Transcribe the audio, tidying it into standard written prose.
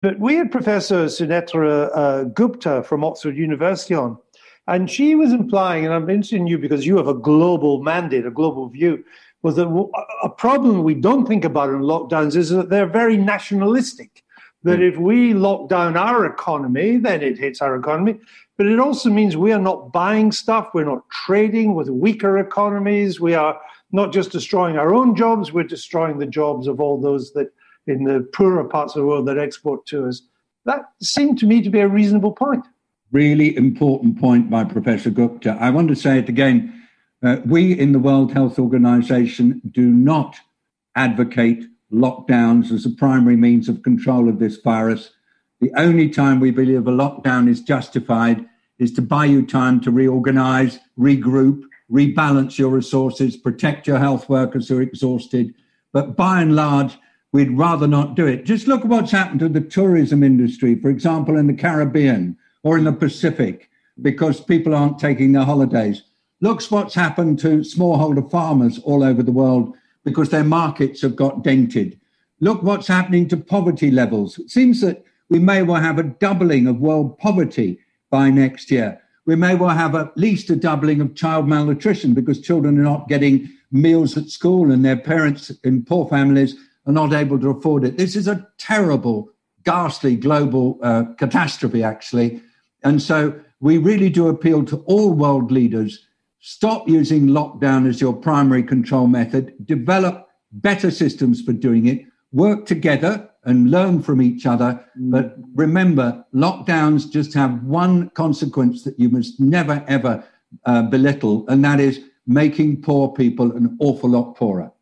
But we had Professor Sunetra Gupta from Oxford University on, and she was implying, and I'm interested in you because you have a global mandate, a global view, was that a problem we don't think about in lockdowns is that they're very nationalistic. That if we lock down our economy, then it hits our economy. But it also means we are not buying stuff. We're not trading with weaker economies. We are not just destroying our own jobs, we're destroying the jobs of all those that in the poorer parts of the world that export to us. That seemed to me to be a reasonable point. Really important point by Professor Gupta. I want to say it again. We in the World Health Organization do not advocate lockdowns as a primary means of control of this virus. The only time we believe a lockdown is justified is to buy you time to reorganize, regroup, rebalance your resources, protect your health workers who are exhausted. But by and large, we'd rather not do it. Just look at what's happened to the tourism industry, for example, in the Caribbean or in the Pacific, because people aren't taking their holidays. Look what's happened to smallholder farmers all over the world because their markets have got dented. Look what's happening to poverty levels. It seems that we may well have a doubling of world poverty by next year. We may well have at least a doubling of child malnutrition because children are not getting meals at school and their parents in poor families are not able to afford it. This is a terrible, ghastly global catastrophe, actually. And so we really do appeal to all world leaders. Stop using lockdown as your primary control method. Develop better systems for doing it. Work together and learn from each other. But remember, lockdowns just have one consequence that you must never, ever belittle, and that is making poor people an awful lot poorer.